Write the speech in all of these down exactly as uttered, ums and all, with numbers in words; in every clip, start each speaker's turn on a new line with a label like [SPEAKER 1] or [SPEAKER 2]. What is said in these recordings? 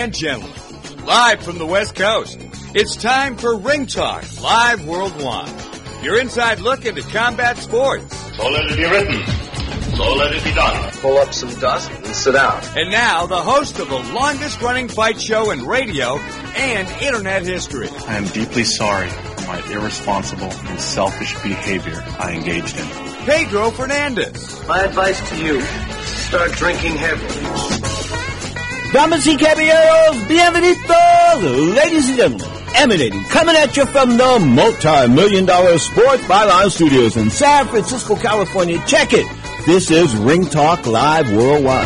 [SPEAKER 1] and gentlemen, live from the West Coast, it's time for Ring Talk Live Worldwide. Your inside look into combat sports.
[SPEAKER 2] So let it be written. So let it be done.
[SPEAKER 3] Pull up some dust and sit down.
[SPEAKER 1] And now, the host of the longest-running fight show in radio and internet history.
[SPEAKER 4] I am deeply sorry for my irresponsible and selfish behavior I engaged in.
[SPEAKER 1] Pedro Fernandez.
[SPEAKER 3] My advice to you, start drinking heavily.
[SPEAKER 5] Damas y caballeros, bienvenidos, ladies and gentlemen. Emanating, coming at you from the multi-million dollar Sports Byline Studios in San Francisco, California. Check it. This is Ring Talk Live Worldwide.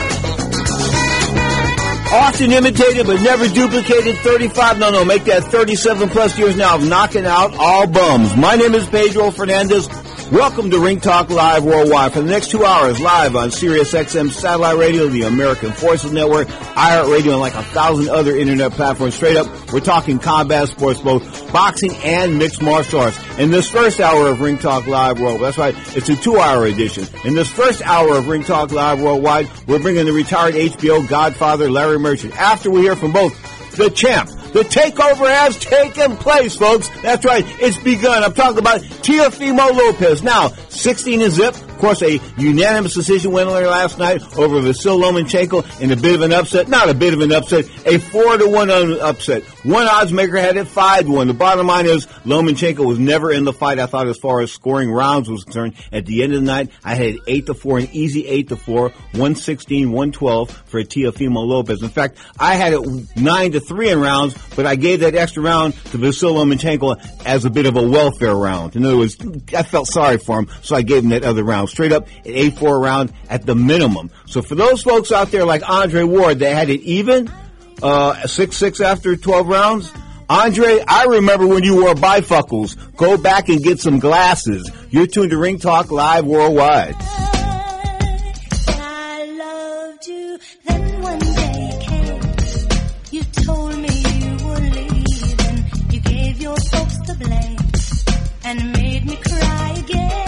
[SPEAKER 5] Often imitated but never duplicated. thirty-five, no, no, make that thirty-seven plus years now of knocking out all bums. My name is Pedro Fernandez. Welcome to Ring Talk Live Worldwide for the next two hours, live on Sirius X M Satellite Radio, the American Forces Network, iHeartRadio, and like a thousand other internet platforms. Straight up, we're talking combat sports, both boxing and mixed martial arts. In this first hour of Ring Talk Live Worldwide, that's right, it's a two-hour edition. In this first hour of Ring Talk Live Worldwide, we're bringing the retired H B O Godfather Larry Merchant. After we hear from both the champ, the takeover has taken place, folks. That's right. It's begun. I'm talking about Teofimo Lopez. Now, sixteen and zip. Of course, a unanimous decision went on last night over Vasil Lomachenko in a bit of an upset. Not a bit of an upset. A four to one upset. One odds maker had it five to one. The bottom line is Lomachenko was never in the fight. I thought as far as scoring rounds was concerned. At the end of the night, I had eight to four, an easy eight to four, one sixteen, one twelve for Teofimo Lopez. In fact, I had it nine to three in rounds, but I gave that extra round to Vasil Lomachenko as a bit of a welfare round. In other words, I felt sorry for him, so I gave him that other round. Straight up, an eight four round at the minimum. So for those folks out there like Andre Ward, they had it even, uh, six six after twelve rounds. Andre, I remember when you wore bifocals. Go back and get some glasses. You're tuned to Ring Talk Live Worldwide.
[SPEAKER 6] I loved you, then one day came. You told me you were leaving. You gave your folks the blame and made me cry again.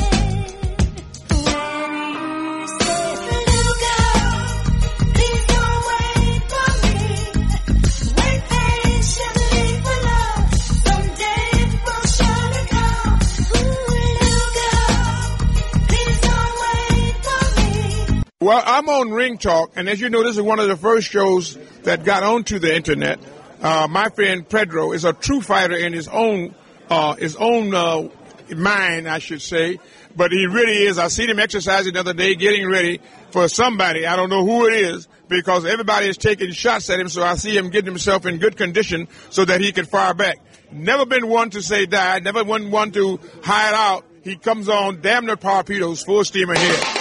[SPEAKER 7] Well, I'm on Ring Talk, and as you know, this is one of the first shows that got onto the internet. Uh, my friend Pedro is a true fighter in his own, uh, his own uh, mind, I should say. But he really is. I seen him exercising the other day, getting ready for somebody. I don't know who it is, because everybody is taking shots at him. So I see him getting himself in good condition so that he can fire back. Never been one to say die. Never been one to hide out. He comes on damn near torpedoes, full steam ahead.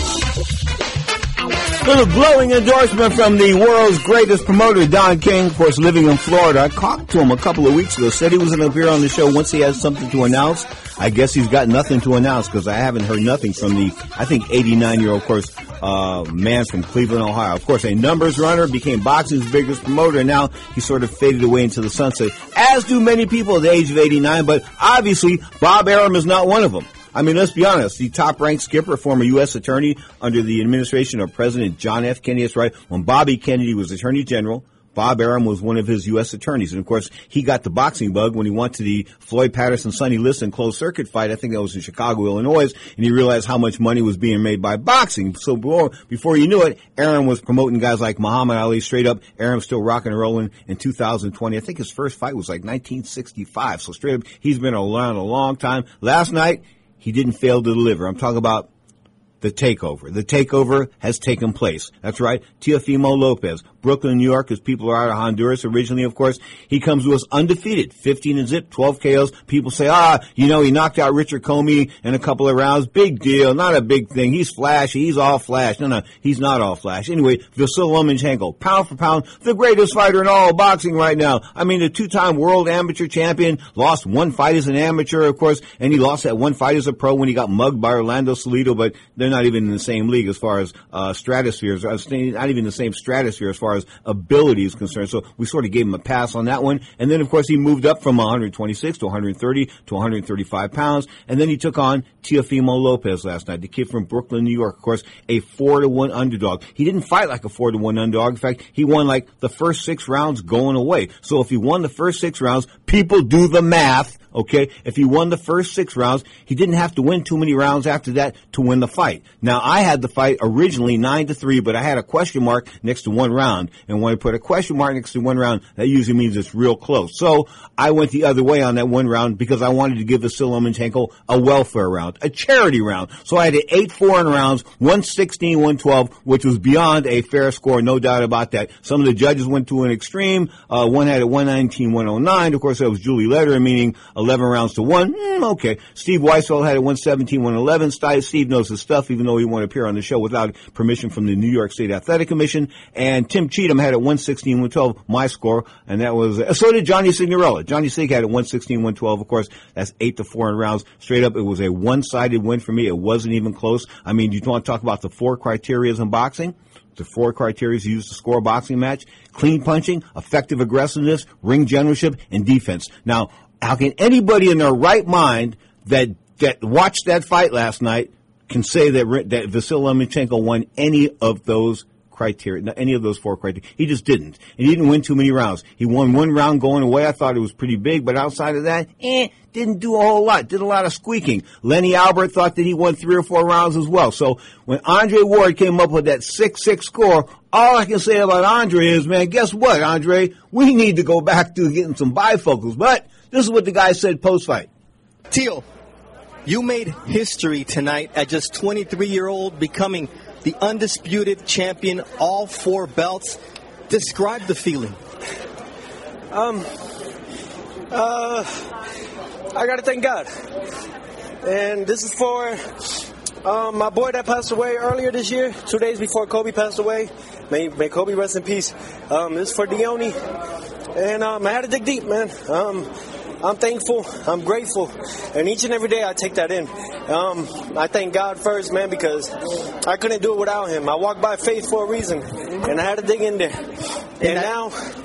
[SPEAKER 5] Little glowing endorsement from the world's greatest promoter, Don King, of course, living in Florida. I talked to him a couple of weeks ago, said he was going to appear on the show once he has something to announce. I guess he's got nothing to announce because I haven't heard nothing from the, I think, eighty-nine-year-old, of course, uh, man from Cleveland, Ohio. Of course, a numbers runner, became boxing's biggest promoter, and now he sort of faded away into the sunset, as do many people at the age of eighty-nine, but obviously Bob Arum is not one of them. I mean, let's be honest. The top-ranked skipper, former U S attorney under the administration of President John F. Kennedy. That's right. When Bobby Kennedy was Attorney General, Bob Arum was one of his U S attorneys. And, of course, he got the boxing bug when he went to the Floyd Patterson-Sonny Liston closed-circuit fight. I think that was in Chicago, Illinois. And he realized how much money was being made by boxing. So before, before you knew it, Arum was promoting guys like Muhammad Ali straight up. Arum's still rocking and rolling in two thousand twenty. I think his first fight was like nineteen sixty-five. So straight up, he's been around a long time. Last night, he didn't fail to deliver. I'm talking about the takeover. The takeover has taken place. That's right. Teofimo Lopez, Brooklyn, New York, his people are out of Honduras originally, of course. He comes to us undefeated, fifteen and zip, twelve K Os. People say, ah, you know, he knocked out Richard Comey in a couple of rounds. Big deal. Not a big thing. He's flashy. He's all flash. No, no, he's not all flash. Anyway, Vasil Lomachenko, pound for pound, the greatest fighter in all boxing right now. I mean, the two-time world amateur champion, lost one fight as an amateur, of course, and he lost that one fight as a pro when he got mugged by Orlando Salido, but they're not even in the same league as far as uh, stratospheres, uh, not even the same stratosphere as far as ability is concerned. So we sort of gave him a pass on that one. And then, of course, he moved up from one twenty-six to one thirty to one thirty-five pounds. And then he took on Teofimo Lopez last night, the kid from Brooklyn, New York, of course, a four to one underdog. He didn't fight like a four to one underdog. In fact, he won like the first six rounds going away. So if he won the first six rounds, people do the math. Okay, if he won the first six rounds, he didn't have to win too many rounds after that to win the fight. Now, I had the fight originally nine to three, but I had a question mark next to one round. And when I put a question mark next to one round, that usually means it's real close. So I went the other way on that one round because I wanted to give Vasily Lomachenko a welfare round, a charity round. So I had an eight four in rounds, one sixteen, one twelve, which was beyond a fair score, no doubt about that. Some of the judges went to an extreme. Uh, one had a one nineteen, one oh nine. Of course, that was Julie Lederer, meaning eleven rounds to one. Mm, okay. Steve Weisfeld had a one seventeen, one eleven. Steve knows his stuff, even though he won't appear on the show without permission from the New York State Athletic Commission. And Tim Cheatham had a one sixteen, one twelve, my score, and that was, uh, so did Johnny Signorella. Johnny Sig had a one sixteen, one twelve. Of course, that's eight to four in rounds. Straight up, it was a one-sided win for me. It wasn't even close. I mean, you want to talk about the four criteria in boxing? The four criteria used to score a boxing match: clean punching, effective aggressiveness, ring generalship, and defense. Now, how can anybody in their right mind that that watched that fight last night can say that that Vasily Lomachenko won any of those criteria, any of those four criteria? He just didn't. And he didn't win too many rounds. He won one round going away. I thought it was pretty big, but outside of that, eh, didn't do a whole lot. Did a lot of squeaking. Lenny Albert thought that he won three or four rounds as well. So when Andre Ward came up with that six six score, all I can say about Andre is, man, guess what, Andre? We need to go back to getting some bifocals. But this is what the guy said post-fight.
[SPEAKER 8] Teal, you made history tonight at just twenty-three-year-old, becoming the undisputed champion, all four belts. Describe the feeling.
[SPEAKER 9] Um, uh, I got to thank God. And this is for um, my boy that passed away earlier this year, two days before Kobe passed away. May, may Kobe rest in peace. Um, this is for Dione. And um, I had to dig deep, man. Um, I'm thankful. I'm grateful. And each and every day I take that in. Um, I thank God first, man, because I couldn't do it without him. I walked by faith for a reason. And I had to dig in there. And, and now,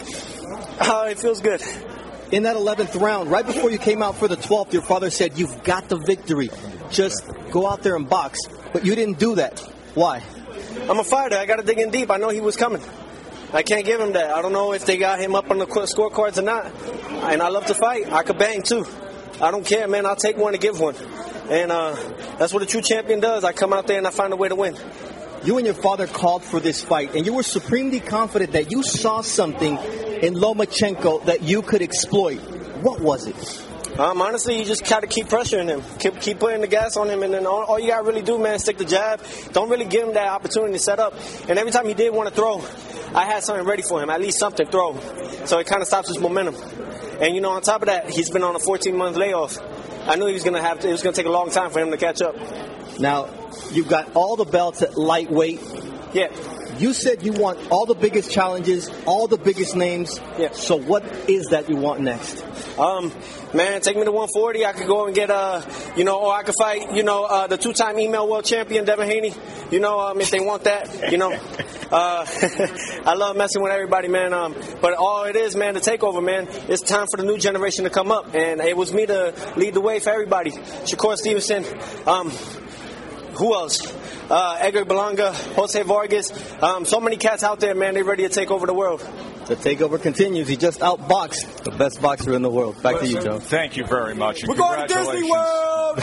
[SPEAKER 9] uh, it feels good.
[SPEAKER 8] In that eleventh round, right before you came out for the twelfth, your father said, you've got the victory. Just go out there and box. But you didn't do that. Why?
[SPEAKER 9] I'm a fighter. I got to dig in deep. I know he was coming. I can't give him that. I don't know if they got him up on the scorecards or not. And I love to fight. I could bang too. I don't care, man. I'll take one to give one. And uh, that's what a true champion does. I come out there and I find a way to win.
[SPEAKER 8] You and your father called for this fight, and you were supremely confident that you saw something in Lomachenko that you could exploit. What was it?
[SPEAKER 9] Um, honestly, you just got to keep pressuring him. Keep, keep putting the gas on him, and then all, all you got to really do, man, stick the jab. Don't really give him that opportunity to set up. And every time he did want to throw, I had something ready for him, at least something throw. So it kind of stops his momentum. And, you know, on top of that, he's been on a fourteen-month layoff. I knew he was going to have to, it was going to take a long time for him to catch up.
[SPEAKER 8] Now, you've got all the belts at lightweight.
[SPEAKER 9] Yeah.
[SPEAKER 8] You said you want all the biggest challenges, all the biggest names.
[SPEAKER 9] Yeah.
[SPEAKER 8] So what is that you want next?
[SPEAKER 9] Um, man, take me to one forty. I could go and get, uh, you know, or I could fight, you know, uh, the two-time email world champion, Devin Haney. You know, um, if they want that, you know. Uh, I love messing with everybody, man. Um, but all it is, man, the takeover, man, it's time for the new generation to come up. And it was me to lead the way for everybody. Shakur Stevenson, um, who else? Uh, Edgar Berlanga, Jose Vargas. Um, so many cats out there, man. They're ready to take over the world.
[SPEAKER 8] The takeover continues. He just outboxed the best boxer in the world. Back to you, Joe.
[SPEAKER 10] Thank you very much.
[SPEAKER 9] We're going to Disney World.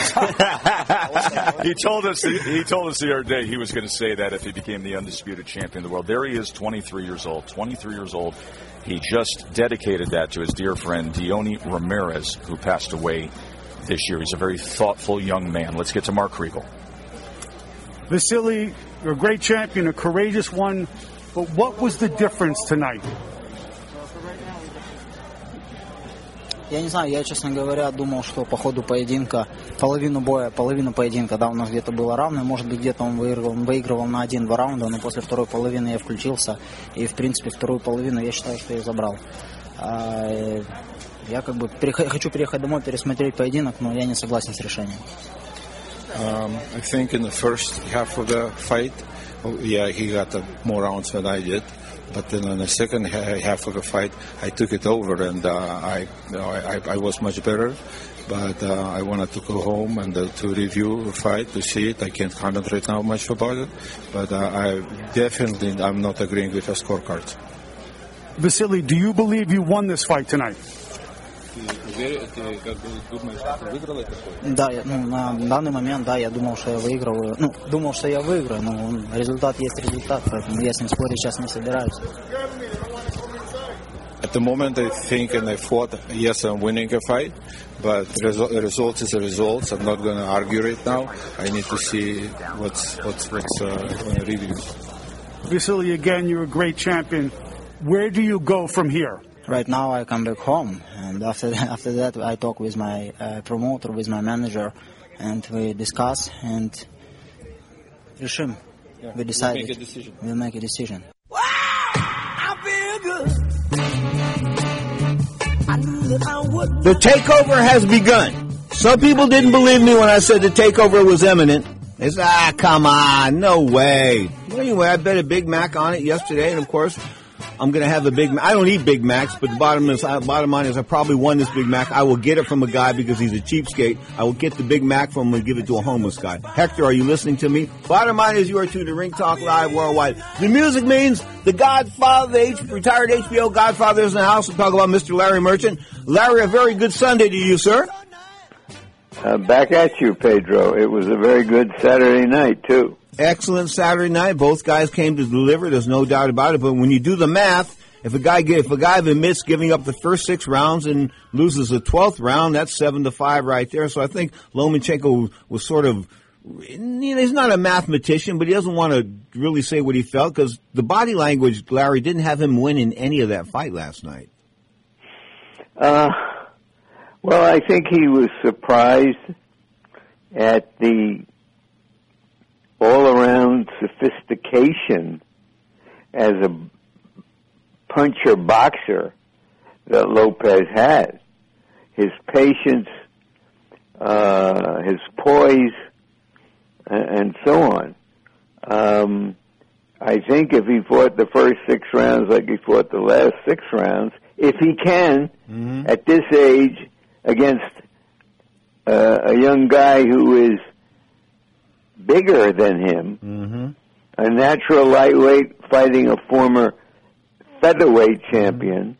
[SPEAKER 10] he told us. He told us the other day he was going to say that if he became the undisputed champion of the world. There he is, twenty-three years old. twenty-three years old. He just dedicated that to his dear friend Dione Ramirez, who passed away this year. He's a very thoughtful young man. Let's get to Mark Kriegel.
[SPEAKER 11] Vasily, you're a great champion, a courageous one, but what was the difference tonight?
[SPEAKER 12] Я не знаю, я, честно говоря, думал, что по ходу поединка, половину боя, половину поединка, да, у нас где-то было равно, может быть, где-то он выигрывал, он выигрывал на один-два раунда, но после второй половины я включился, и, в принципе, вторую половину я считаю, что я забрал. Я как бы перех... хочу переехать домой, пересмотреть поединок, но я не согласен с решением.
[SPEAKER 13] Um, I think in the first half of the fight, oh, yeah, he got uh, more rounds than I did. But then in the second ha- half of the fight, I took it over, and uh, I, you know, I, I was much better. But uh, I wanted to go home and uh, to review the fight, to see it. I can't comment right now much about it. But uh, I definitely, I'm not agreeing with the scorecards.
[SPEAKER 11] Vasily, do you believe you won this fight tonight?
[SPEAKER 12] Да, я, ну, на данный момент, да, я думал, что я выигрываю. Ну, думал, что я выиграю, но результат есть результат, поэтому я с ним спорить сейчас не собираюсь.
[SPEAKER 13] At the moment, I think and I fought, yes, I'm winning a fight, but the resu- result is a result. I'm not going to argue right now. I need to see what's what's, what's uh, on the review.
[SPEAKER 11] Vasily, again, you're a great champion. Where do you go from here?
[SPEAKER 12] Right now, I come back home, and after that, after that, I talk with my uh, promoter, with my manager, and we discuss and решим.
[SPEAKER 13] Yeah,
[SPEAKER 12] we decide.
[SPEAKER 13] We'll make a decision.
[SPEAKER 12] We'll make a decision.
[SPEAKER 6] Wow, I feel good. I knew that I would.
[SPEAKER 5] The takeover has begun. Some people didn't believe me when I said the takeover was imminent. They said, ah, come on, no way. Well, anyway, I bet a Big Mac on it yesterday, and of course, I'm going to have a Big Mac. I don't eat Big Macs, but the bottom is, uh, bottom line is I probably won this Big Mac. I will get it from a guy because he's a cheapskate. I will get the Big Mac from him and give it to a homeless guy. Hector, are you listening to me? Bottom line is you are tuned to Ring Talk Live Worldwide. The music means the Godfather, the H- retired H B O Godfather is in the house. We'll talk about Mister Larry Merchant. Larry, a very good Sunday to you, sir.
[SPEAKER 14] Uh, back at you, Pedro. It was a very good Saturday night, too.
[SPEAKER 5] Excellent Saturday night. Both guys came to deliver. There's no doubt about it. But when you do the math, if a guy if a guy admits giving up the first six rounds and loses the twelfth round, that's seven to five right there. So I think Lomachenko was sort of, you know, he's not a mathematician, but he doesn't want to really say what he felt because the body language, Larry, didn't have him win in any of that fight last night.
[SPEAKER 14] Uh, well, I think he was surprised at the all-around sophistication as a puncher boxer that Lopez has. His patience, uh, his poise, and, and so on. Um, I think if he fought the first six rounds like he fought the last six rounds, if he can, mm-hmm. at this age, against uh, a young guy who is bigger than him, mm-hmm. a natural lightweight fighting a former featherweight champion,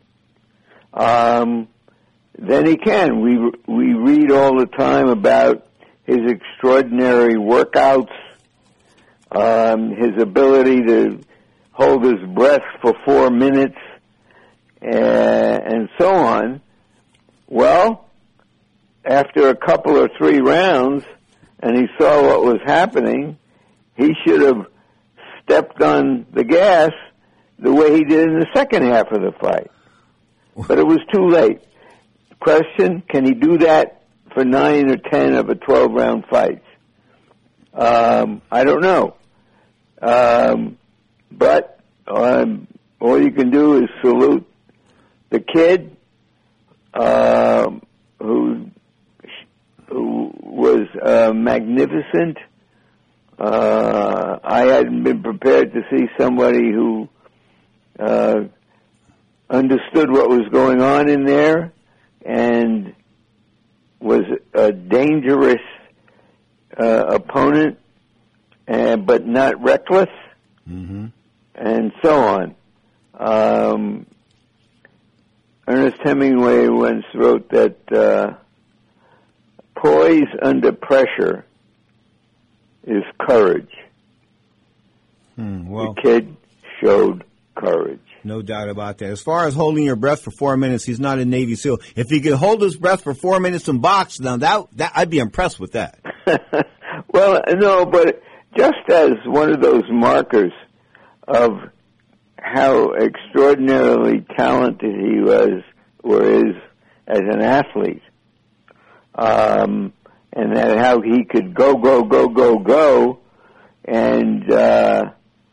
[SPEAKER 14] um, then he can. We we read all the time about his extraordinary workouts, um, his ability to hold his breath for four minutes, uh, and so on. Well, after a couple or three rounds, and he saw what was happening, he should have stepped on the gas the way he did in the second half of the fight. But it was too late. Question, can he do that for nine or ten of a twelve-round fight? Um, I don't know. Um, but um, all you can do is salute the kid um, who who was uh, magnificent. Uh, I hadn't been prepared to see somebody who uh, understood what was going on in there and was a dangerous uh, opponent, uh, but not reckless, mm-hmm. and so on. Um, Ernest Hemingway once wrote that uh, poise under pressure is courage.
[SPEAKER 5] Hmm, well,
[SPEAKER 14] the kid showed courage.
[SPEAKER 5] No doubt about that. As far as holding your breath for four minutes, he's not a Navy SEAL. If he could hold his breath for four minutes and box, now that, that I'd be impressed with that.
[SPEAKER 14] Well, no, but just as one of those markers of how extraordinarily talented he was or is as an athlete, um, and that how he could go, go, go, go, go, and uh,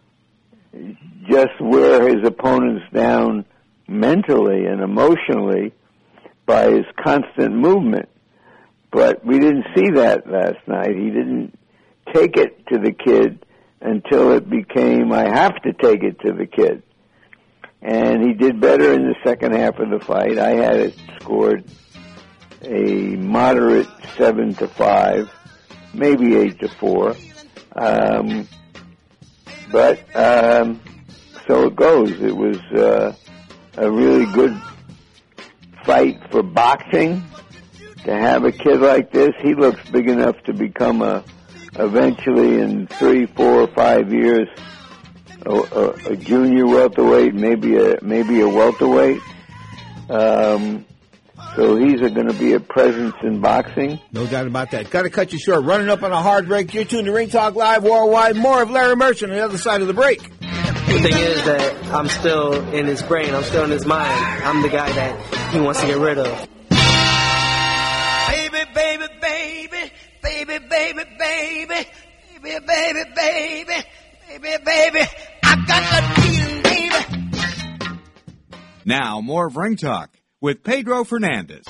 [SPEAKER 14] just wear his opponents down mentally and emotionally by his constant movement. But we didn't see that last night. He didn't take it to the kid until it became, I have to take it to the kid. And he did better in the second half of the fight. I had it scored a moderate seven to five, maybe eight to four. Um, but um, so it goes. It was uh, a really good fight for boxing. To have a kid like this, he looks big enough to become a, eventually in three, four, five years, a, a, a junior welterweight, maybe a maybe a welterweight. Um, so he's going to be a presence in boxing.
[SPEAKER 5] No doubt about that. Got to cut you short. Running up on a hard break. You're tuned to Ring Talk Live Worldwide. More of Larry Merchant on the other side of the break.
[SPEAKER 9] The thing is that I'm still in his brain. I'm still in his mind. I'm the guy that he wants to get rid of.
[SPEAKER 15] Baby, baby, baby, baby, baby, baby, baby, baby, baby, baby, baby, I got that feeling, baby.
[SPEAKER 1] Now, more of Ring Talk with Pedro Fernandez.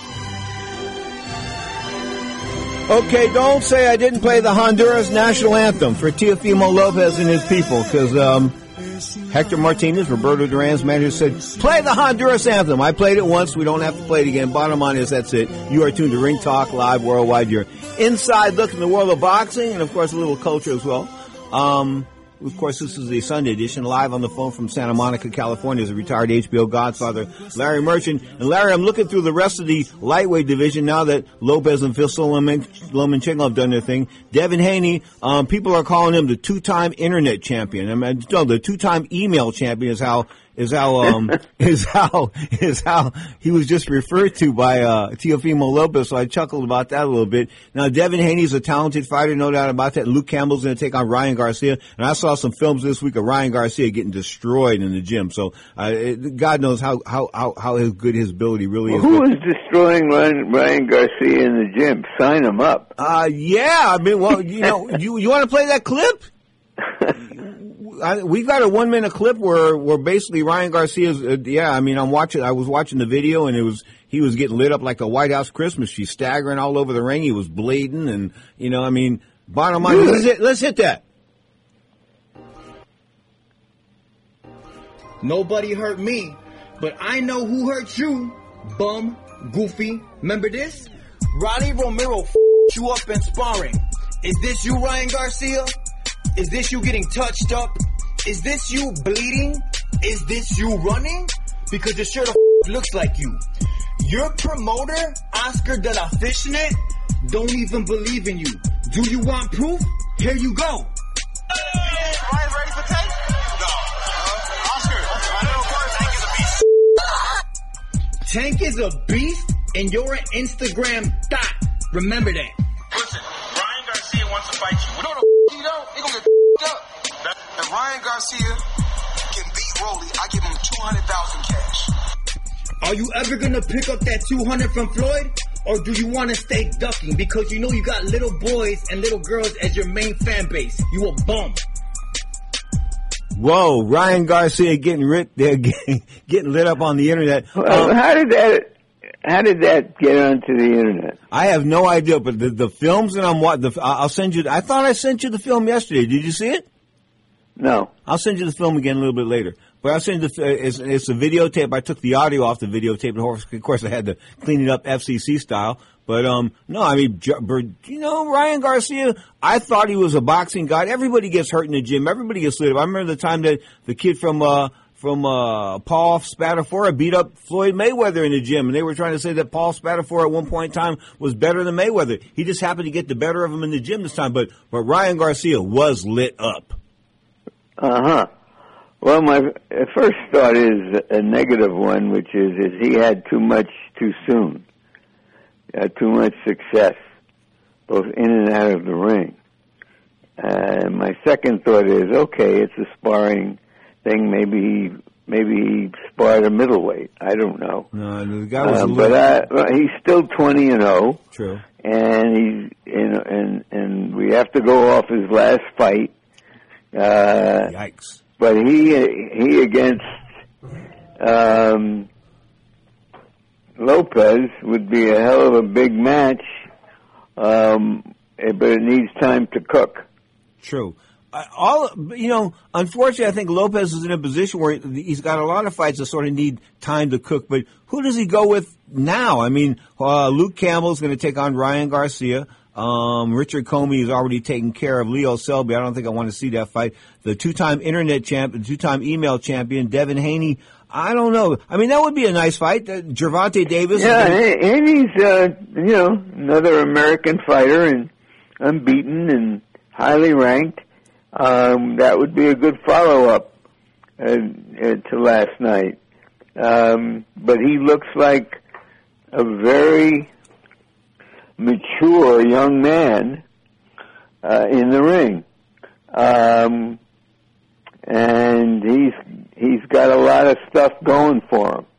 [SPEAKER 5] Okay, don't say I didn't play the Honduras national anthem for Teofimo Lopez and his people, because um, Hector Martinez, Roberto Duran's manager, said, play the Honduras anthem. I played it once. We don't have to play it again. Bottom line is that's it. You are tuned to Ring Talk Live Worldwide. Your inside look in the world of boxing and, of course, a little culture as well. Um, of course, this is the Sunday edition. Live on the phone from Santa Monica, California is a retired H B O godfather, Larry Merchant. And, Larry, I'm looking through the rest of the lightweight division now that Lopez and Vasyl Lomachenko have done their thing. Devin Haney, um, people are calling him the two-time internet champion. I mean, no, the two-time email champion is how is how um is how is how he was just referred to by uh Teofimo Lopez, so I chuckled about that a little bit. Now Devin Haney's a talented fighter, no doubt about that. Luke Campbell's gonna take on Ryan Garcia, and I saw some films this week of Ryan Garcia getting destroyed in the gym, so uh, it, God knows how, how, how, how his good his ability really
[SPEAKER 14] well,
[SPEAKER 5] is.
[SPEAKER 14] Who is destroying Ryan, Ryan Garcia in the gym? Sign him up.
[SPEAKER 5] Uh yeah, I mean, well, you know, you you want to play that clip? I, we've got a one minute clip where, where basically Ryan Garcia's, uh, yeah, I mean, I'm watching, I was watching the video and it was, he was getting lit up like a White House Christmas tree, staggering all over the ring. He was bleeding and, you know, I mean, bottom line, let's hit, let's hit that.
[SPEAKER 16] Nobody hurt me, but I know who hurt you, bum, goofy. Remember this? Ronnie Romero f***ed you up in sparring. Is this you, Ryan Garcia? Is this you getting touched up? Is this you bleeding? Is this you running? Because it sure the f- looks like you. Your promoter, Oscar de la Fishnet, don't even believe in you. Do you want proof? Here you go.
[SPEAKER 15] Ryan's ready for tape? No. Uh, Oscar, I don't know if Tank is a beast.
[SPEAKER 16] Tank is a beast, and you're an Instagram thot. Remember that.
[SPEAKER 15] Listen, Ryan Garcia wants to fight you. We know the f- you don't. He gonna get f- up. If Ryan Garcia can beat Rolly, I give him two hundred thousand cash.
[SPEAKER 16] Are you ever gonna pick up that two hundred from Floyd? Or do you want to stay ducking? Because you know you got little boys and little girls as your main fan base. You a bum.
[SPEAKER 5] Whoa, Ryan Garcia getting lit, getting, getting lit up on the internet.
[SPEAKER 14] Well,
[SPEAKER 5] um,
[SPEAKER 14] how did that? How did that get onto the internet?
[SPEAKER 5] I have no idea, but the, the films that I'm watching, I'll send you. I thought I sent you the film yesterday. Did you see it?
[SPEAKER 14] No.
[SPEAKER 5] I'll send you the film again a little bit later. But I'll send you the, it's, it's a videotape. I took the audio off the videotape. Of course, I had to clean it up F C C style. But, um, no, I mean, you know, Ryan Garcia, I thought he was a boxing guy. Everybody gets hurt in the gym. Everybody gets lit up. I remember the time that the kid from, uh, from, uh, Paul Spadafora beat up Floyd Mayweather in the gym. And they were trying to say that Paul Spadafora at one point in time was better than Mayweather. He just happened to get the better of him in the gym this time. But, but Ryan Garcia was lit up.
[SPEAKER 14] Uh-huh. Well, my first thought is a negative one, which is, is he had too much too soon. He had too much success, both in and out of the ring. And my second thought is, okay, it's a sparring thing. Maybe he, maybe he sparred a middleweight. I don't know.
[SPEAKER 5] No, the guy was
[SPEAKER 14] uh,
[SPEAKER 5] a
[SPEAKER 14] but I, he's still twenty and oh.
[SPEAKER 5] True.
[SPEAKER 14] And he's, you know, and and we have to go off his last fight. Uh,
[SPEAKER 5] Yikes.
[SPEAKER 14] But he he against um, Lopez would be a hell of a big match um, but it needs time to cook.
[SPEAKER 5] True. Uh, all you know, unfortunately, I think Lopez is in a position where he's got a lot of fights that sort of need time to cook. But who does he go with now? I mean, uh, Luke Campbell's going to take on Ryan Garcia. Um, Richard Comey is already taking care of Leo Selby. I don't think I want to see that fight. The two-time internet champion, two-time email champion, Devin Haney. I don't know. I mean, that would be a nice fight. Uh, Gervonta Davis.
[SPEAKER 14] Yeah, gonna... Haney's, uh, you know, another American fighter and unbeaten and highly ranked. Um, that would be a good follow-up uh, uh, to last night. Um, but he looks like a very mature young man uh, in the ring. Um, and he's he's got a lot of stuff going for him.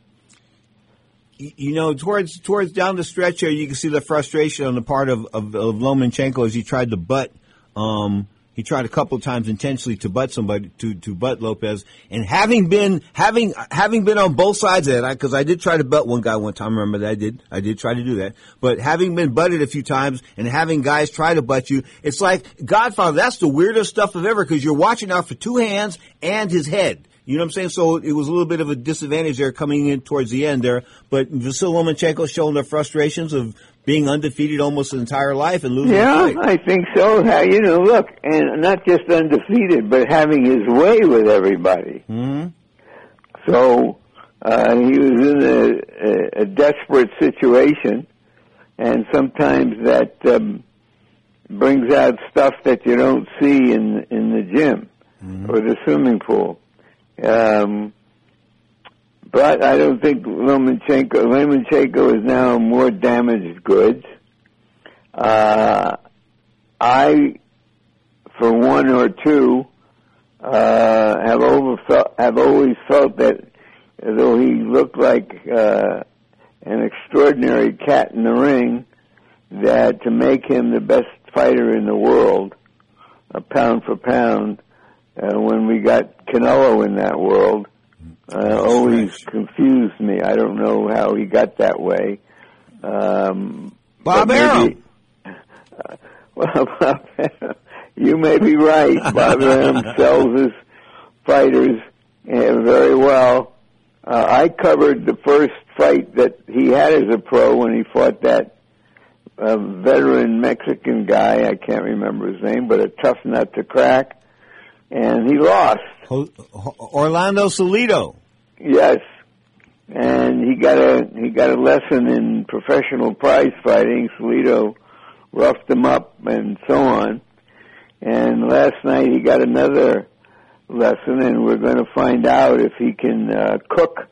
[SPEAKER 5] You know, towards towards down the stretch here, you can see the frustration on the part of, of, of Lomachenko as he tried to butt um He tried a couple of times intentionally to butt somebody, to, to butt Lopez. And having been, having, having been on both sides of that, because I, I did try to butt one guy one time, remember that I did, I did try to do that. But having been butted a few times and having guys try to butt you, it's like Godfather, that's the weirdest stuff of ever, because you're watching out for two hands and his head. You know what I'm saying? So it was a little bit of a disadvantage there coming in towards the end there. But Vasyl Lomachenko showing the frustrations of being undefeated almost his entire life and losing
[SPEAKER 14] yeah,
[SPEAKER 5] the fight.
[SPEAKER 14] I think so. You know, look, and not just undefeated, but having his way with everybody.
[SPEAKER 5] Mm-hmm.
[SPEAKER 14] So uh, he was in a, a, a desperate situation, and sometimes that um, brings out stuff that you don't see in in the gym mm-hmm. or the swimming pool. Um, but I don't think Lomachenko, Lomachenko is now more damaged goods. Uh, I, for one or two, uh, have over have always felt that though he looked like uh, an extraordinary cat in the ring, that to make him the best fighter in the world, uh, pound for pound, uh, when we got Canelo in that world, uh, always confused me. I don't know how he got that way. Um,
[SPEAKER 5] Bob Arum.
[SPEAKER 14] Uh, well, Bob Arum, you may be right. Bob Arum sells his fighters uh, very well. Uh, I covered the first fight that he had as a pro when he fought that uh, veteran Mexican guy. I can't remember his name, but a tough nut to crack. And he lost.
[SPEAKER 5] Orlando Salido.
[SPEAKER 14] Yes. And he got a he got a lesson in professional prize fighting. Salido roughed him up and so on. And last night he got another lesson, and we're going to find out if he can uh, cook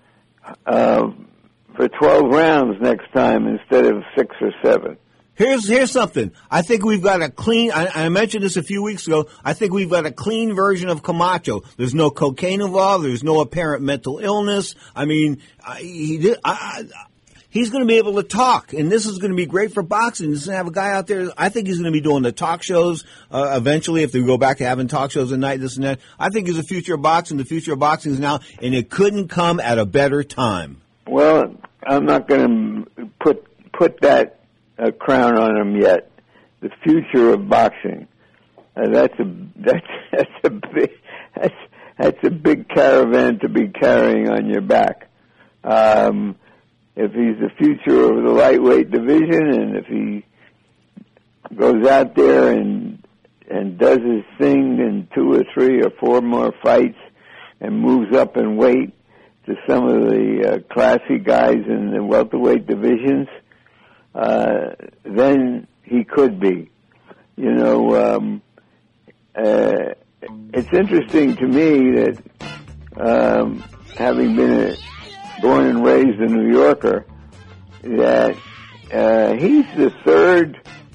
[SPEAKER 14] uh, for twelve rounds next time instead of six or seven.
[SPEAKER 5] Here's here's something. I think we've got a clean, I, I mentioned this a few weeks ago, I think we've got a clean version of Camacho. There's no cocaine involved. There's no apparent mental illness. I mean, I, he did, I, I, he's going to be able to talk, and this is going to be great for boxing. He's going to have a guy out there, I think he's going to be doing the talk shows uh, eventually, if they go back to having talk shows at night, this and that. I think he's the future of boxing. The future of boxing is now, and it couldn't come at a better time.
[SPEAKER 14] Well, I'm not going to put put that a crown on him yet. The future of boxing. Uh, that's a that's that's a big that's that's a big caravan to be carrying on your back. Um, if he's the future of the lightweight division, and if he goes out there and and does his thing in two or three or four more fights, and moves up in weight to some of the uh, classy guys in the welterweight divisions, Uh, then he could be. You know, um, uh, it's interesting to me that, um, having been a, born and raised a New Yorker, that uh, he's the third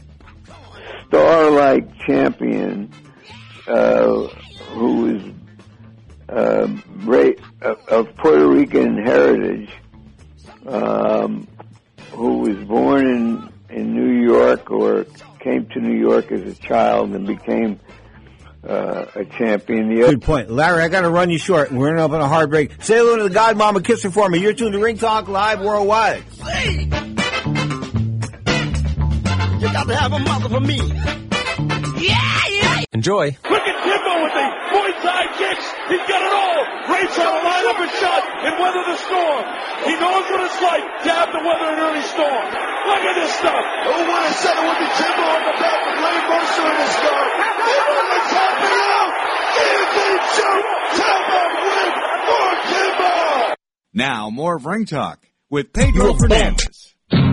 [SPEAKER 14] star-like champion uh, who is uh, ra- of Puerto Rican heritage, um, who was born in, in New York or came to New York as a child and became uh, a champion. The
[SPEAKER 5] Good point. Larry, I got to run you short. We're going to open a hard break. Say hello to the Godmama Kisser for me. You're tuned to Ring Talk Live Worldwide.
[SPEAKER 15] You got
[SPEAKER 17] about to have a mother for me. Yeah, yeah.
[SPEAKER 18] Enjoy.
[SPEAKER 19] Look at Kimbo with the point side kicks. He's got it all. Ray's trying to line up a shot and weather the storm. He knows what it's like to have to weather an early storm. Look at this stuff.
[SPEAKER 20] Who would have said it would be Kimbo on the back of Ray Mercer in this car? He won the champion out. Guillotine choke. Tap out win for Kimbo.
[SPEAKER 1] Now, more of Ring Talk with Pedro Fernandez.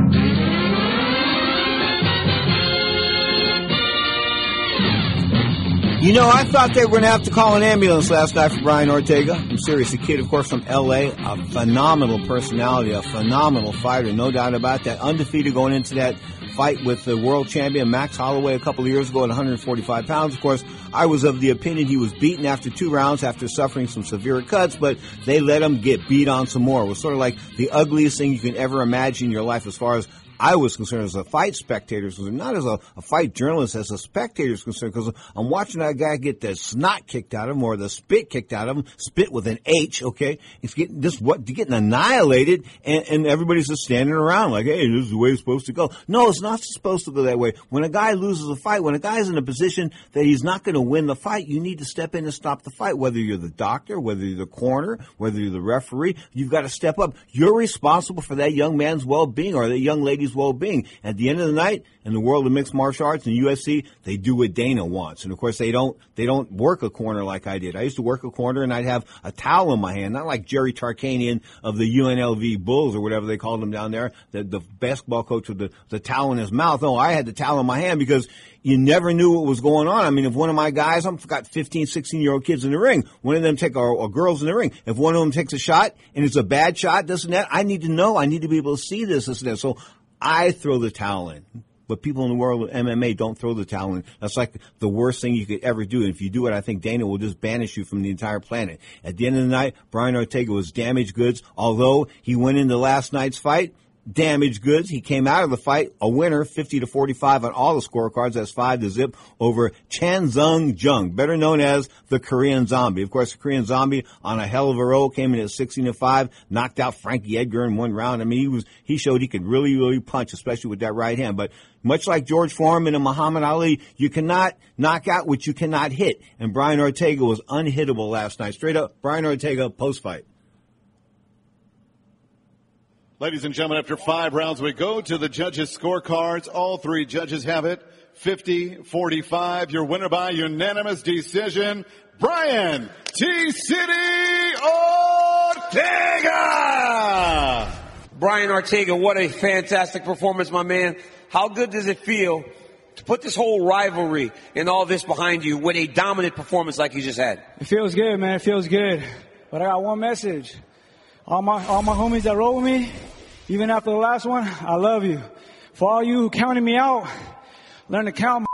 [SPEAKER 5] You know, I thought they were going to have to call an ambulance last night for Brian Ortega. I'm serious. A kid, of course, from L A, a phenomenal personality, a phenomenal fighter, no doubt about that. Undefeated going into that fight with the world champion Max Holloway a couple of years ago at one hundred forty-five pounds. Of course, I was of the opinion he was beaten after two rounds after suffering some severe cuts, but they let him get beat on some more. It was sort of like the ugliest thing you can ever imagine in your life as far as I was concerned, as a fight spectator, not as a, a fight journalist, as a spectator is concerned, because I'm watching that guy get the snot kicked out of him or the spit kicked out of him, spit with an H, okay? He's getting just what getting annihilated, and, and everybody's just standing around like, hey, this is the way it's supposed to go. No, it's not supposed to go that way. When a guy loses a fight, when a guy's in a position that he's not going to win the fight, you need to step in and stop the fight. Whether you're the doctor, whether you're the corner, whether you're the referee, you've got to step up. You're responsible for that young man's well-being or that young lady's well-being. At the end of the night, in the world of mixed martial arts and U F C, they do what Dana wants. And of course, they don't, they don't work a corner like I did. I used to work a corner and I'd have a towel in my hand, not like Jerry Tarkanian of the U N L V Bulls or whatever they called him down there, the, the basketball coach with the, the towel in his mouth. No, I had the towel in my hand because you never knew what was going on. I mean, if one of my guys, I've got fifteen, sixteen-year-old kids in the ring, one of them take, or, or girls in the ring, if one of them takes a shot and it's a bad shot, this and that, I need to know. I need to be able to see this, this and that. So I throw the towel in. But people in the world of M M A don't throw the towel in. That's like the worst thing you could ever do. And if you do it, I think Dana will just banish you from the entire planet. At the end of the night, Brian Ortega was damaged goods. Although he went into last night's fight damaged goods, he came out of the fight a winner, fifty to forty-five on all the scorecards. That's five to zip over Chan Sung Jung, better known as the Korean Zombie. Of course, the Korean Zombie on a hell of a roll, came in at sixteen to five, knocked out Frankie Edgar in one round. I mean, he was he showed he could really, really punch, especially with that right hand. But much like George Foreman and Muhammad Ali, you cannot knock out what you cannot hit. And Brian Ortega was unhittable last night. Straight up, Brian Ortega post-fight.
[SPEAKER 21] Ladies and gentlemen, after five rounds, we go to the judges' scorecards. All three judges have it. fifty forty-five. Your winner by unanimous decision, Brian T-City Ortega!
[SPEAKER 22] Brian Ortega, what a fantastic performance, my man. How good does it feel to put this whole rivalry and all this behind you with a dominant performance like you just had?
[SPEAKER 23] It feels good, man. It feels good. But I got one message. All my, all my homies that roll with me, even after the last one, I love you. For all you who counted me out, learn to count my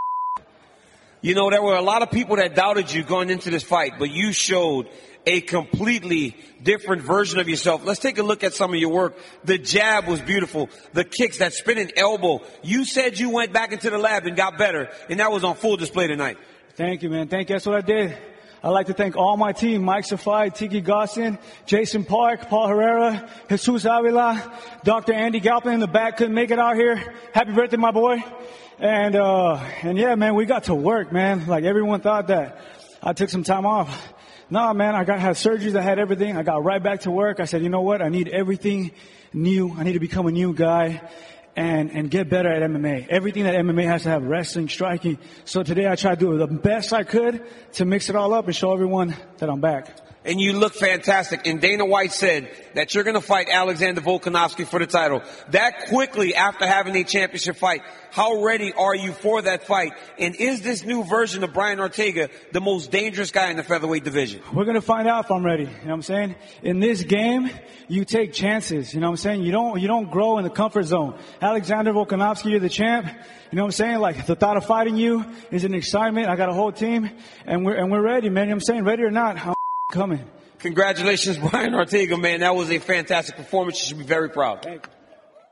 [SPEAKER 22] You know, there were a lot of people that doubted you going into this fight, but you showed a completely different version of yourself. Let's take a look at some of your work. The jab was beautiful. The kicks, that spinning elbow. You said you went back into the lab and got better, and that was on full display tonight.
[SPEAKER 23] Thank you, man. Thank you. That's what I did. I'd like to thank all my team, Mike Safai, Tiki Gossin, Jason Park, Paul Herrera, Jesus Avila, Doctor Andy Galpin in the back couldn't make it out here. Happy birthday, my boy. And, uh, and yeah, man, we got to work, man. Like everyone thought that I took some time off. Nah, man, I got, had surgeries. I had everything. I got right back to work. I said, you know what? I need everything new. I need to become a new guy. And, and get better at M M A. Everything that M M A has to have, wrestling, striking. So today I tried to do the best I could to mix it all up and show everyone that I'm back.
[SPEAKER 22] And you look fantastic. And Dana White said that you're going to fight Alexander Volkanovski for the title. That quickly after having a championship fight, how ready are you for that fight? And is this new version of Brian Ortega the most dangerous guy in the featherweight division?
[SPEAKER 23] We're going to find out if I'm ready. You know what I'm saying? In this game, you take chances. You know what I'm saying? You don't, you don't grow in the comfort zone. Alexander Volkanovski, you're the champ. You know what I'm saying? Like the thought of fighting you is an excitement. I got a whole team and we're, and we're ready, man. You know what I'm saying? Ready or not, I'm coming.
[SPEAKER 22] Congratulations, Brian Ortega, man. That was a fantastic performance. You should be very proud.
[SPEAKER 23] Thank you.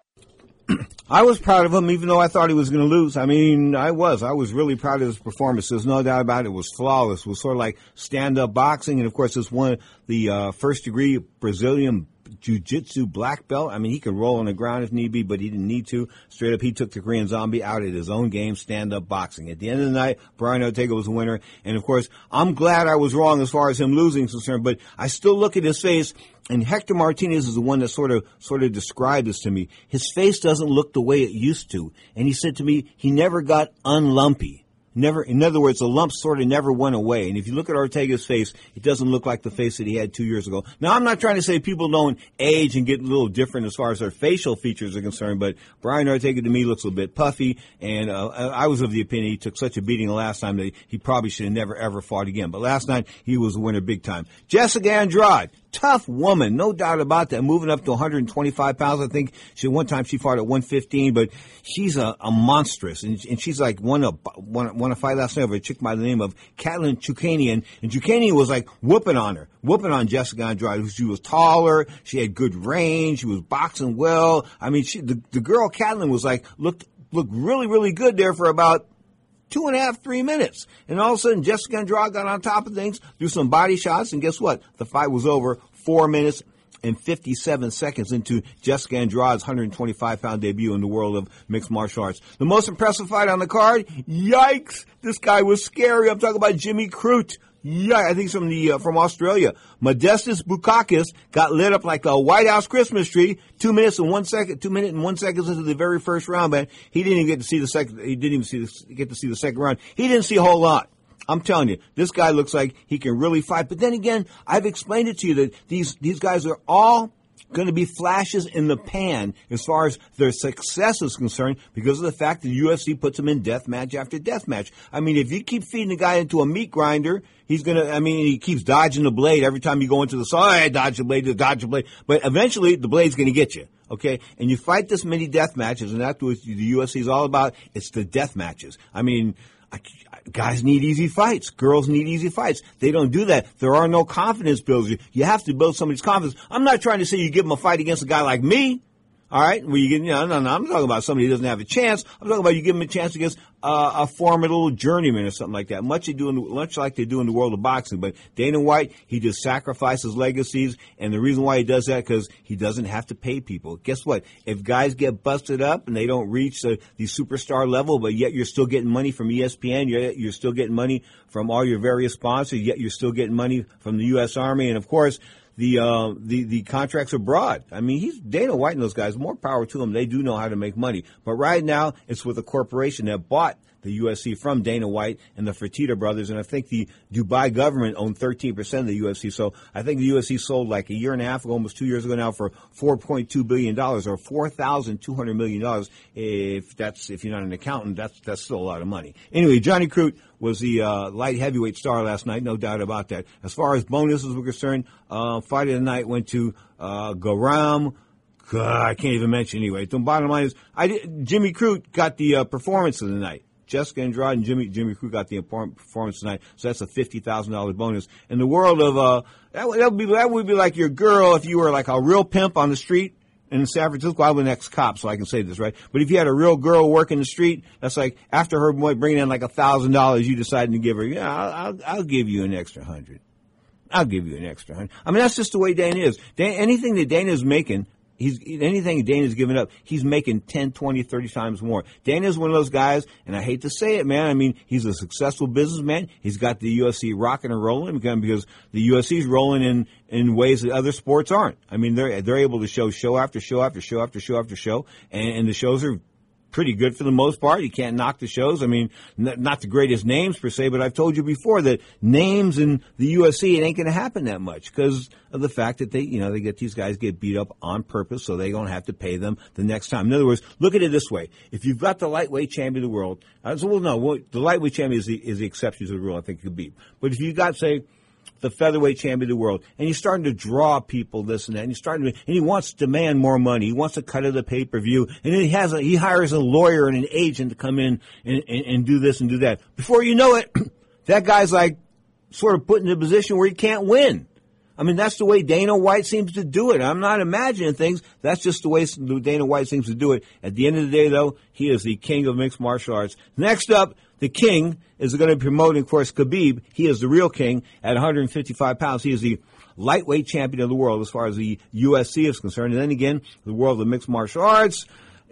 [SPEAKER 5] I was proud of him, even though I thought he was going to lose. I mean, I was. I was really proud of his performance. There's no doubt about it. It was flawless. It was sort of like stand-up boxing. And, of course, it's one of the uh, first-degree Brazilian jiu-jitsu black belt. I mean, he can roll on the ground if need be, but he didn't need to. Straight up, he took the Korean Zombie out at his own game, stand-up boxing. At the end of the night, Brian Ortega was the winner. And, of course, I'm glad I was wrong as far as him losing is concerned, but I still look at his face, and Hector Martinez is the one that sort of sort of described this to me. His face doesn't look the way it used to. And he said to me, he never got unlumpy. Never, in other words, the lumps sort of never went away. And if you look at Ortega's face, it doesn't look like the face that he had two years ago. Now, I'm not trying to say people don't age and get a little different as far as their facial features are concerned, but Brian Ortega to me looks a bit puffy, and uh, I was of the opinion he took such a beating the last time that he probably should have never, ever fought again. But last night, he was a winner big time. Jessica Andrade. Tough woman, no doubt about that. Moving up to one hundred twenty-five pounds. I think she one time she fought at one fifteen, but she's a, a monstrous, and, and she's like won a won, won a fight last night over a chick by the name of Katlyn Chukanian, and Chukanian was like whooping on her, whooping on Jessica Andrade. She was taller, she had good range, she was boxing well. I mean, she, the the girl Katlyn was like looked looked really really good there for about two and a half, three minutes. And all of a sudden, Jessica Andrade got on top of things, threw some body shots, and guess what? The fight was over four minutes and fifty-seven seconds into Jessica Andrade's one hundred twenty-five pound debut in the world of mixed martial arts. The most impressive fight on the card? Yikes! This guy was scary. I'm talking about Jimmy Crute. Yeah, I think he's from the uh, from Australia. Modestas Bukauskas got lit up like a White House Christmas tree. Two minutes and one second, two minutes and one seconds into the very first round, man. He didn't even get to see the second. He didn't even see the, get to see the second round. He didn't see a whole lot. I'm telling you, this guy looks like he can really fight. But then again, I've explained it to you that these these guys are all going to be flashes in the pan as far as their success is concerned because of the fact that the U F C puts them in death match after death match. I mean, if you keep feeding the guy into a meat grinder, he's going to, I mean, he keeps dodging the blade every time you go into the side, oh, dodge the blade, dodge the blade. But eventually, the blade's going to get you, okay? And you fight this many death matches, and that's what the U F C is all about. It's the death matches. I mean, I, guys need easy fights. Girls need easy fights. They don't do that. There are no confidence builders. You have to build somebody's confidence. I'm not trying to say you give them a fight against a guy like me. All right, where you get, you know, no, no, I'm talking about somebody who doesn't have a chance. I'm talking about you give them a chance against uh, a formidable journeyman or something like that. Much they do, in the, much like they do in the world of boxing. But Dana White, he just sacrifices legacies, and the reason why he does that because he doesn't have to pay people. Guess what? If guys get busted up and they don't reach the, the superstar level, but yet you're still getting money from E S P N, you're, you're still getting money from all your various sponsors, yet you're still getting money from the U S Army, and of course. The, uh, the, the contracts abroad. I mean, he's Dana White and those guys, more power to them. They do know how to make money. But right now, it's with a corporation that bought the U F C from Dana White and the Fertitta brothers. And I think the Dubai government owned thirteen percent of the U F C. So I think the U F C sold like a year and a half ago, almost two years ago now, for four point two billion dollars or four thousand two hundred million dollars. If that's, if you're not an accountant, that's, that's still a lot of money. Anyway, Johnny Crute was the uh, light heavyweight star last night, no doubt about that. As far as bonuses were concerned, uh, fight of the night went to uh, Garam. God, I can't even mention anyway. The bottom line is, I did, Jimmy Crute got the uh, performance of the night. Jessica Andrade and Jimmy Jimmy Crute got the performance tonight, so that's a fifty thousand dollars bonus. In the world of uh, that would, that would be that would be like your girl if you were like a real pimp on the street. In San Francisco, I'm an ex-cop, so I can say this, right? But if you had a real girl working the street, that's like after her boy bringing in like a thousand dollars, you decided to give her, yeah, I'll, I'll, I'll give you an extra hundred. I'll give you an extra hundred. I mean, that's just the way Dana is. Dana, anything that Dana's making, he's anything Dana's giving up, he's making ten, twenty, thirty times more. Dana's one of those guys, and I hate to say it, man. I mean, he's a successful businessman. He's got the U F C rocking and rolling because the U F C's rolling in. in ways that other sports aren't. I mean, they're they're able to show show after show after show after show after show, and, and the shows are pretty good for the most part. You can't knock the shows. I mean, n- not the greatest names per se, but I've told you before that names in the U F C, it ain't going to happen that much because of the fact that they, you know, they get these guys get beat up on purpose so they don't have to pay them the next time. In other words, look at it this way. If you've got the lightweight champion of the world, uh, so, well, no, well, the lightweight champion is the, is the exception to the rule, I think, Khabib. But if you got, say, the featherweight champion of the world, and he's starting to draw people this and that, and he's starting to, and he wants to demand more money. He wants to cut of the pay-per-view, and then he has a, he hires a lawyer and an agent to come in and, and, and do this and do that. Before you know it, that guy's like sort of put in a position where he can't win. I mean, that's the way Dana White seems to do it. I'm not imagining things. That's just the way Dana White seems to do it. At the end of the day, though, he is the king of mixed martial arts. Next up, the king is going to be promoting, of course, Khabib. He is the real king at one hundred fifty-five pounds. He is the lightweight champion of the world as far as the U F C is concerned. And then again, the world of mixed martial arts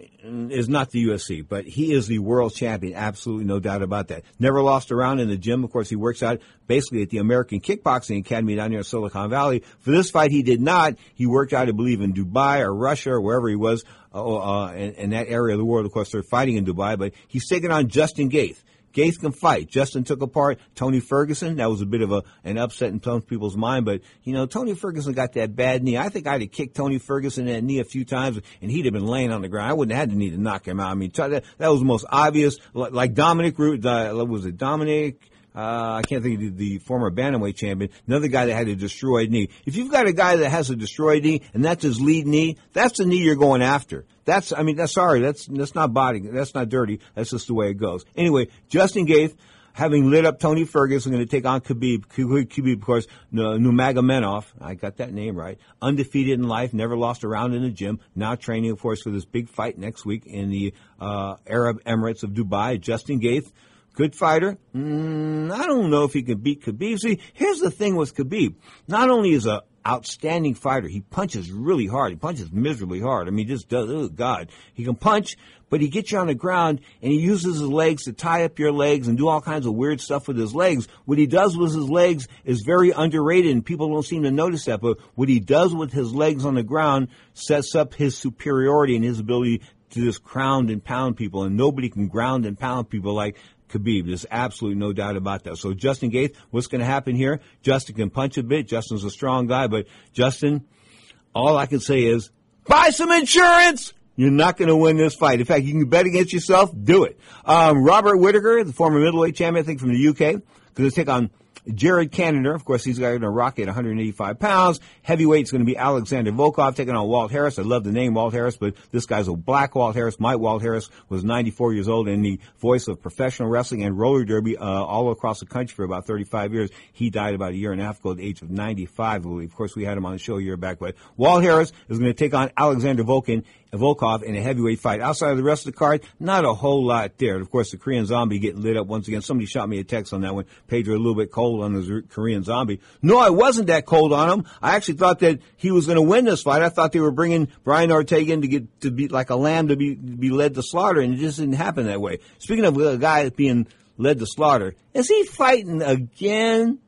[SPEAKER 5] is not the U F C, but he is the world champion. Absolutely no doubt about that. Never lost a round in the gym. Of course, he works out basically at the American Kickboxing Academy down here in Silicon Valley. For this fight, he did not. He worked out, I believe, in Dubai or Russia or wherever he was, uh, uh, in, in that area of the world. Of course, they're fighting in Dubai, but he's taking on Justin Gaethje. Gaethje can fight. Justin took apart Tony Ferguson. That was a bit of a an upset in some people's mind. But, you know, Tony Ferguson got that bad knee. I think I'd have kicked Tony Ferguson in that knee a few times, and he'd have been laying on the ground. I wouldn't have had the knee to knock him out. I mean, that, that was the most obvious. Like Dominic, uh, was it Dominic? Uh, I can't think of the, the former bantamweight champion, another guy that had a destroyed knee. If you've got a guy that has a destroyed knee and that's his lead knee, that's the knee you're going after. That's, I mean, that's sorry, that's, that's not body, that's not dirty, that's just the way it goes. Anyway, Justin Gaethje, having lit up Tony Ferguson, going to take on Khabib. Khabib, of course, Nurmagomedov, I got that name right, undefeated in life, never lost a round in the gym, now training, of course, for this big fight next week in the uh, Arab Emirates of Dubai. Justin Gaethje, good fighter. Mm, I don't know if he can beat Khabib. See, here's the thing with Khabib. Not only is a outstanding fighter, he punches really hard. He punches miserably hard. I mean, just does, oh, God. He can punch, but he gets you on the ground, and he uses his legs to tie up your legs and do all kinds of weird stuff with his legs. What he does with his legs is very underrated, and people don't seem to notice that. But what he does with his legs on the ground sets up his superiority and his ability to just ground and pound people, and nobody can ground and pound people like Khabib. There's absolutely no doubt about that. So Justin Gaethje, what's going to happen here? Justin can punch a bit. Justin's a strong guy, but Justin, all I can say is buy some insurance. You're not going to win this fight. In fact, you can bet against yourself. Do it. Um, Robert Whittaker, the former middleweight champion, I think from the U K, going to take on Jared Cannonier. Of course, he's going to rock at one hundred eighty-five pounds. Heavyweight's going to be Alexander Volkov taking on Walt Harris. I love the name Walt Harris, but this guy's a black Walt Harris. My Walt Harris was ninety-four years old and the voice of professional wrestling and roller derby uh, all across the country for about thirty-five years. He died about a year and a half ago at the age of ninety-five, I believe. Of course, we had him on the show a year back, but Walt Harris is going to take on Alexander Volkin. Volkov in a heavyweight fight. Outside of the rest of the card, not a whole lot there. Of course, the Korean Zombie getting lit up once again. Somebody shot me a text on that one. Pedro a little bit cold on the Korean Zombie. No, I wasn't that cold on him. I actually thought that he was going to win this fight. I thought they were bringing Brian Ortega in to get to be like a lamb to be be led to slaughter, and it just didn't happen that way. Speaking of a guy being led to slaughter, is he fighting again?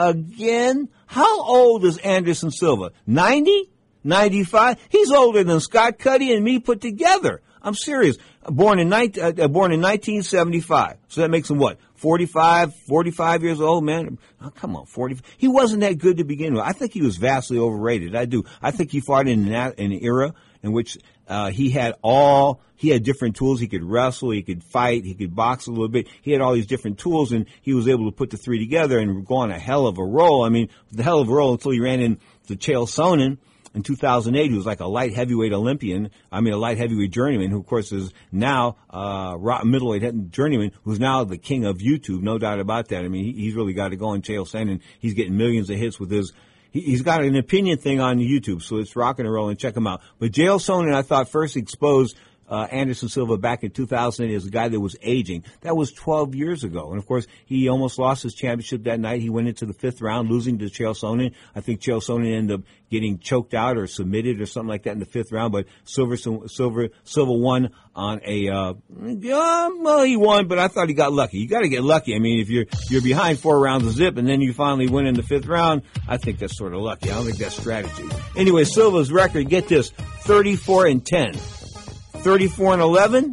[SPEAKER 5] Again? How old is Anderson Silva? ninety? ninety-five? He's older than Scott Cuddy and me put together. I'm serious. Born in nineteen, uh, born in nineteen seventy-five. So that makes him what? forty-five, forty-five years old, man? Oh, come on, forty. He wasn't that good to begin with. I think he was vastly overrated. I do. I think he fought in an, in an era in which uh, he had all, he had different tools. He could wrestle, he could fight, he could box a little bit. He had all these different tools, and he was able to put the three together and go on a hell of a roll. I mean, the hell of a roll until he ran into Chael Sonnen. In two thousand eight, he was like a light heavyweight Olympian, I mean a light heavyweight journeyman, who of course is now uh middleweight journeyman, who's now the king of YouTube, no doubt about that. I mean, he, he's really got it going, Chael Sonnen. He's getting millions of hits with his, he, he's got an opinion thing on YouTube, so it's rocking and rolling. Check him out. But Chael Sonnen, I thought, first exposed Uh, Anderson Silva back in two thousand eight as a guy that was aging. That was twelve years ago. And, of course, he almost lost his championship that night. He went into the fifth round, losing to Chael Sonnen. I think Chael Sonnen ended up getting choked out or submitted or something like that in the fifth round. But Silva, Silva, Silva won on a, uh, yeah, well, he won, but I thought he got lucky. You got to get lucky. I mean, if you're, you're behind four rounds of zip and then you finally win in the fifth round, I think that's sort of lucky. I don't think that's strategy. Anyway, Silva's record, get this, thirty-four and ten. thirty-four and eleven?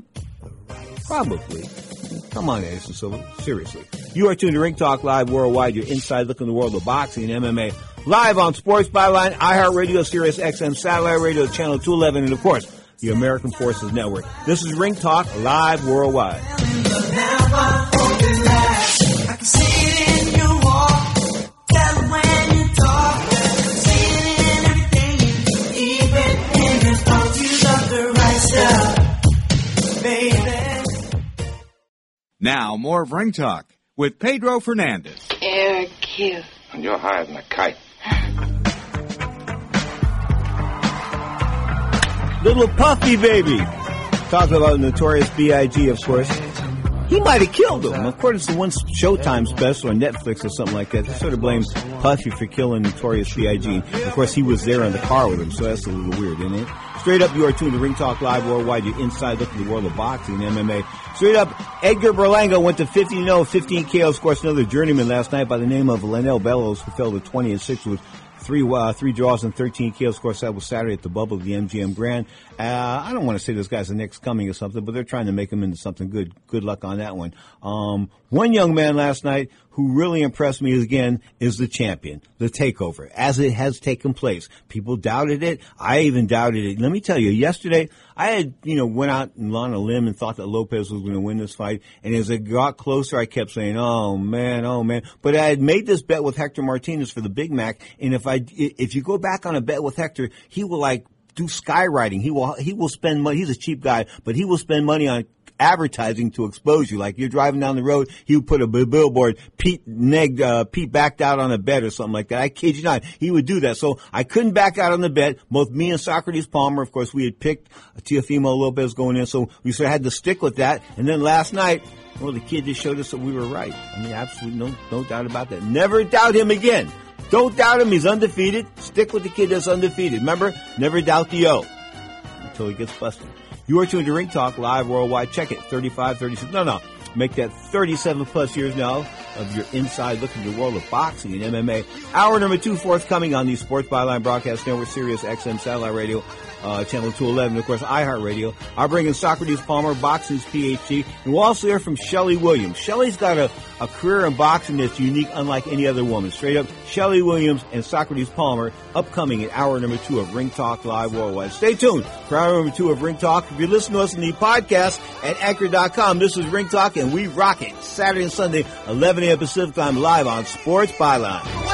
[SPEAKER 5] Probably. Come on, Anderson Silva. Seriously. You are tuned to Ring Talk Live Worldwide, your inside look in the world of boxing and M M A. Live on Sports Byline, iHeartRadio, Sirius X M, Satellite Radio, Channel two eleven, and, of course, the American Forces Network. This is Ring Talk Live Worldwide.
[SPEAKER 17] I can see it in your walk. Tell them when you talk. See it in everything you do, even in your thoughts. You love the right stuff, baby.
[SPEAKER 1] Now, more of Ring Talk with Pedro Fernandez.
[SPEAKER 2] Air cute.
[SPEAKER 3] And you're higher than a kite.
[SPEAKER 5] Little Puffy Baby. Talking about Notorious B I G, of course. he might have killed him. According to one Showtime special on Netflix or something like that, they sort of blame Puffy for killing Notorious B I G Of course, he was there in the car with him, so that's a little weird, isn't it? Straight up, you are tuned to Ring Talk Live Worldwide, your inside look at the world of boxing and M M A. Straight up, Edgar Berlanga went to fifteen and oh, fifteen K Os. Of course, another journeyman last night by the name of Lenel Bellows, who fell to twenty and six with three uh, three draws and thirteen K Os. Of course, that was Saturday at the bubble of the M G M Grand. Uh, I don't want to say this guy's the next coming or something, but they're trying to make him into something good. Good luck on that one. Um, one young man last night who really impressed me again is the champion, the takeover, as it has taken place. People doubted it. I even doubted it. Let me tell you, yesterday I had, you know, went out and on a limb and thought that Lopez was going to win this fight. And as it got closer, I kept saying, oh man, oh man. But I had made this bet with Hector Martinez for the Big Mac. And if I, if you go back on a bet with Hector, he will like do skywriting. He will, he will spend money. He's a cheap guy, but he will spend money on advertising to expose you. Like you're driving down the road, he would put a billboard, Pete negged, uh, Pete backed out on a bet or something like that. I kid you not. He would do that. So I couldn't back out on the bet. Both me and Socrates Palmer, of course, we had picked Teofimo Lopez going in. So we sort of had to stick with that. And then last night, well, the kid just showed us that we were right. I mean, absolutely no, no doubt about that. Never doubt him again. Don't doubt him. He's undefeated. Stick with the kid that's undefeated. Remember, never doubt the O until he gets busted. You are tuned to Ring Talk Live Worldwide. Check it, thirty-five, thirty-six. No, no. Make that thirty-seven plus years now of your inside look at the world of boxing and M M A. Hour number two forthcoming on the Sports Byline Broadcast Network, Sirius X M Satellite Radio, uh, Channel two eleven, of course, iHeartRadio. I'll bring in Socrates Palmer, Boxing's P H D, and we'll also hear from Shelly Williams. Shelly's got a, a career in boxing that's unique, unlike any other woman. Straight up, Shelly Williams and Socrates Palmer, upcoming in hour number two of Ring Talk Live Worldwide. Stay tuned for hour number two of Ring Talk. If you listen to us in the podcast at anchor dot com, this is Ring Talk, and we rock it. Saturday and Sunday, eleven a.m. Pacific Time, live on Sports Byline.